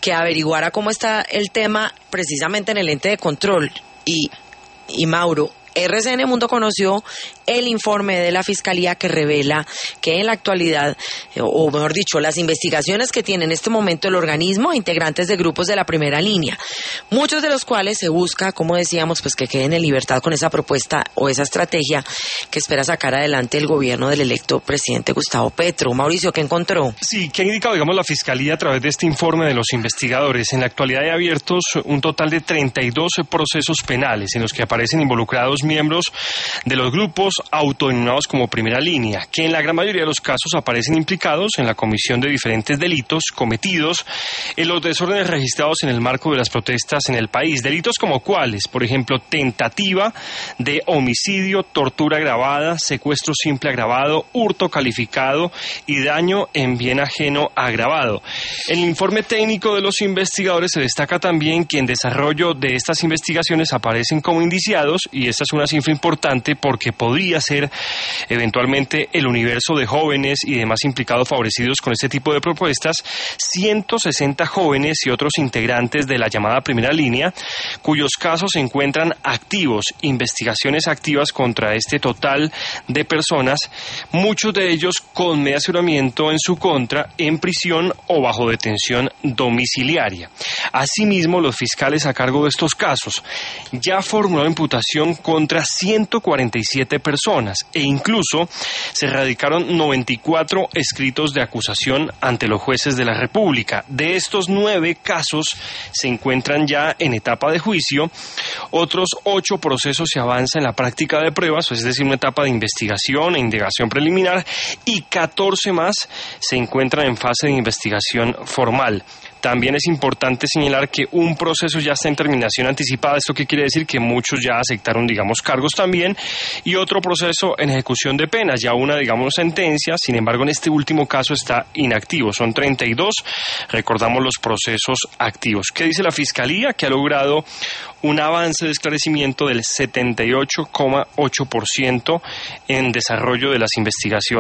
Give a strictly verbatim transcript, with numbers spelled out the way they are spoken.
que averiguara cómo está el tema precisamente en el ente de control. Y, y Mauro, R C N Mundo conoció el informe de la Fiscalía que revela que en la actualidad, o mejor dicho, las investigaciones que tiene en este momento el organismo a integrantes de grupos de la primera línea, muchos de los cuales se busca, como decíamos, pues que queden en libertad con esa propuesta o esa estrategia que espera sacar adelante el gobierno del electo presidente Gustavo Petro. Mauricio, ¿qué encontró? Sí, ¿qué ha indicado, digamos, la Fiscalía a través de este informe de los investigadores? En la actualidad hay abiertos un total de treinta y dos procesos penales en los que aparecen involucrados miembros de los grupos autodenominados como primera línea, que en la gran mayoría de los casos aparecen implicados en la comisión de diferentes delitos cometidos en los desórdenes registrados en el marco de las protestas en el país. Delitos como cuáles, por ejemplo, tentativa de homicidio, tortura agravada, secuestro simple agravado, hurto calificado y daño en bien ajeno agravado. En el informe técnico de los investigadores se destaca también que en desarrollo de estas investigaciones aparecen como indiciados, y esta es una cifra importante porque podría ser eventualmente el universo de jóvenes y demás implicados favorecidos con este tipo de propuestas, ciento sesenta jóvenes y otros integrantes de la llamada primera línea, cuyos casos se encuentran activos, investigaciones activas contra este total de personas, muchos de ellos con medio aseguramiento en su contra, en prisión o bajo detención domiciliaria. Asimismo, los fiscales a cargo de estos casos ya formularon imputación contra ciento cuarenta y siete personas e incluso se radicaron noventa y cuatro escritos de acusación ante los jueces de la República. De estos nueve casos se encuentran ya en etapa de juicio, otros ocho procesos se avanza en la práctica de pruebas, es decir, una etapa de investigación e indagación preliminar, y catorce más se encuentran en fase de investigación formal. También es importante señalar que un proceso ya está en terminación anticipada. ¿Esto qué quiere decir? Que muchos ya aceptaron, digamos, cargos también, y otro proceso en ejecución de penas, ya una, digamos, sentencia. Sin embargo, en este último caso está inactivo. Son treinta y dos, recordamos, los procesos activos. ¿Qué dice la Fiscalía? Que ha logrado un avance de esclarecimiento del setenta y ocho coma ocho por ciento en desarrollo de las investigaciones